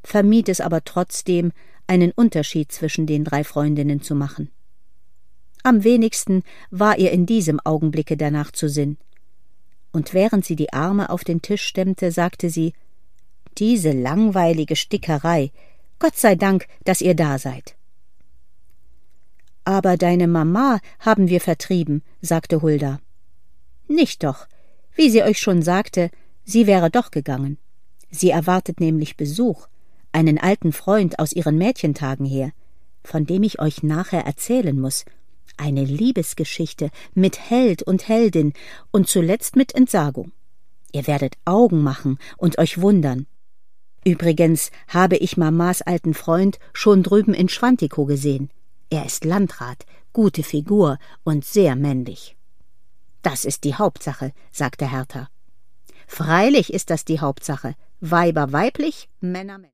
vermied es aber trotzdem, einen Unterschied zwischen den 3 Freundinnen zu machen. Am wenigsten war ihr in diesem Augenblicke danach zu Sinn. Und während sie die Arme auf den Tisch stemmte, sagte sie: »Diese langweilige Stickerei, Gott sei Dank, dass ihr da seid.« »Aber deine Mama haben wir vertrieben«, sagte Hulda. »Nicht doch. Wie sie euch schon sagte, sie wäre doch gegangen. Sie erwartet nämlich Besuch, einen alten Freund aus ihren Mädchentagen her, von dem ich euch nachher erzählen muß. Eine Liebesgeschichte mit Held und Heldin und zuletzt mit Entsagung. Ihr werdet Augen machen und euch wundern. Übrigens habe ich Mamas alten Freund schon drüben in Schwantikow gesehen. Er ist Landrat, gute Figur und sehr männlich.« »Das ist die Hauptsache«, sagte Hertha. »Freilich ist das die Hauptsache. Weiber weiblich, Männer männlich.«